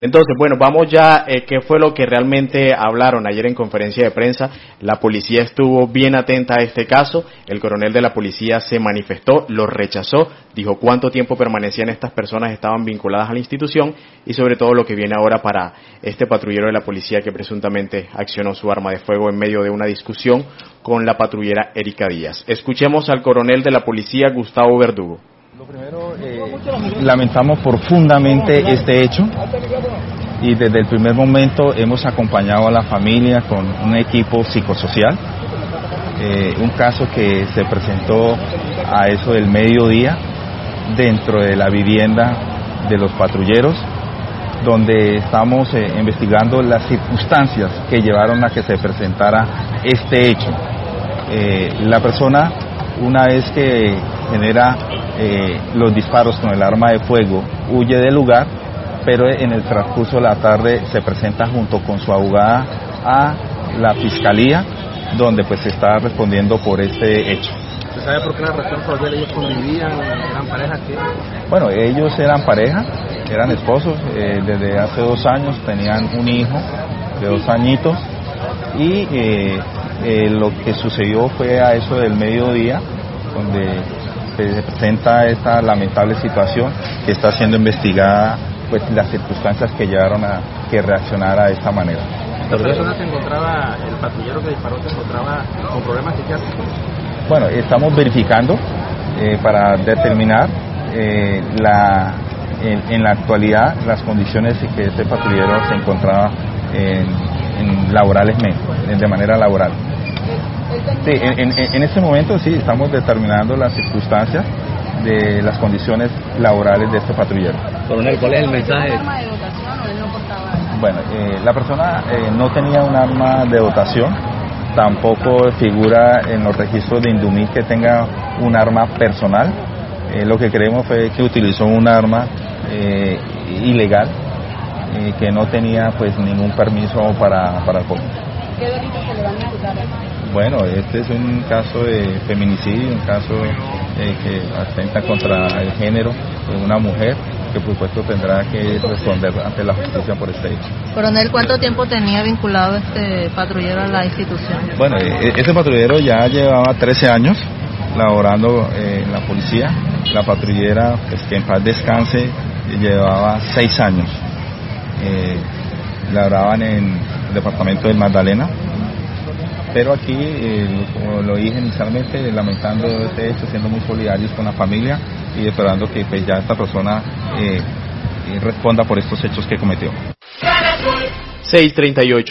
Entonces, bueno, vamos ya, ¿qué fue lo que realmente hablaron ayer en conferencia de prensa? La policía estuvo bien atenta a este caso, el coronel de la policía se manifestó, lo rechazó, dijo cuánto tiempo permanecían estas personas, estaban vinculadas a la institución y sobre todo lo que viene ahora para este patrullero de la policía que presuntamente accionó su arma de fuego en medio de una discusión con la patrullera Erika Díaz. Escuchemos al coronel de la policía, Gustavo Verdugo. Lo primero, lamentamos profundamente este hecho y desde el primer momento hemos acompañado a la familia con un equipo psicosocial. Un caso que se presentó a eso del mediodía dentro de la vivienda de los patrulleros, donde estamos investigando las circunstancias que llevaron a que se presentara este hecho. La persona, una vez que genera los disparos con el arma de fuego, huye del lugar, pero en el transcurso de la tarde se presenta junto con su abogada a la fiscalía, donde pues se está respondiendo por este hecho. ¿Se sabe por qué la razón por la ellos convivían, eran pareja? ¿Qué? Bueno, ellos eran pareja, eran esposos, desde hace 2 años tenían un hijo de 2 añitos y lo que sucedió fue a eso del mediodía, donde se presenta esta lamentable situación que está siendo investigada, pues las circunstancias que llevaron a que reaccionara de esta manera. ¿La persona se encontraba, el patrullero que disparó se encontraba con problemas psiquiátricos? Bueno, estamos verificando para determinar en la actualidad las condiciones en que este patrullero se encontraba de manera laboral. Sí, en este momento sí estamos determinando las circunstancias de las condiciones laborales de este patrullero. Coronel, ¿cuál es el mensaje? ¿Arma de dotación o él no portaba? Bueno, la persona no tenía un arma de dotación, tampoco figura en los registros de Indumil que tenga un arma personal. Lo que creemos fue que utilizó un arma ilegal, que no tenía pues ningún permiso para el porte. ¿Qué delito se le van a imputar? Bueno, este es un caso de feminicidio, un caso que atenta contra el género de una mujer que por supuesto tendrá que responder ante la justicia por este hecho. Coronel, ¿cuánto tiempo tenía vinculado este patrullero a la institución? Bueno, este patrullero ya llevaba 13 años laborando en la policía. La patrullera, pues, que en paz descanse, llevaba 6 años. Laboraban en el departamento del Magdalena. Pero aquí, como lo dije inicialmente, lamentando este hecho, siendo muy solidarios con la familia y esperando que pues, ya esta persona responda por estos hechos que cometió. 6:38